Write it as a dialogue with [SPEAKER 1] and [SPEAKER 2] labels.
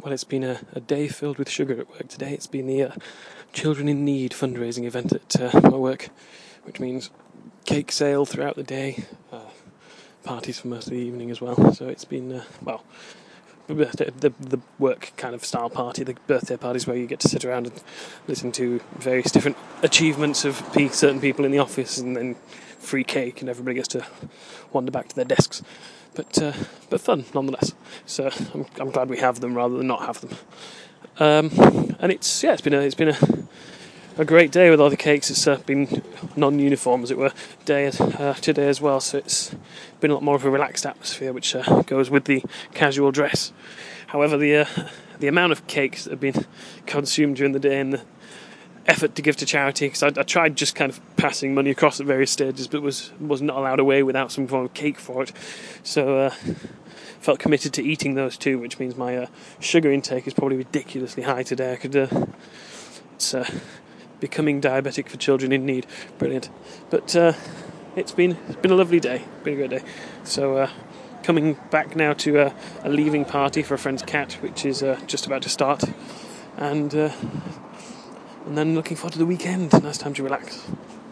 [SPEAKER 1] Well, it's been a day filled with sugar at work today. It's been the Children in Need fundraising event at my work, which means cake sale throughout the day, parties for most of the evening as well. So it's been, the work kind of style party, the birthday parties where you get to sit around and listen to various different achievements of certain people in the office, and then free cake, and everybody gets to wander back to their desks. But fun nonetheless. So I'm glad we have them rather than not have them. And it's been a great day with all the cakes. It's been non-uniform, as it were, day today as well. So it's been a lot more of a relaxed atmosphere, which goes with the casual dress. However, the amount of cakes that have been consumed during the day and the effort to give to charity, because I tried just kind of passing money across at various stages, but was not allowed away without some form of cake for it. So felt committed to eating those too, which means my sugar intake is probably ridiculously high today. It's becoming diabetic for children in need. Brilliant. But it's been a lovely day. Been a great day. So coming back now to a leaving party for a friend's cat, which is just about to start, and then looking forward to the weekend. Nice time to relax.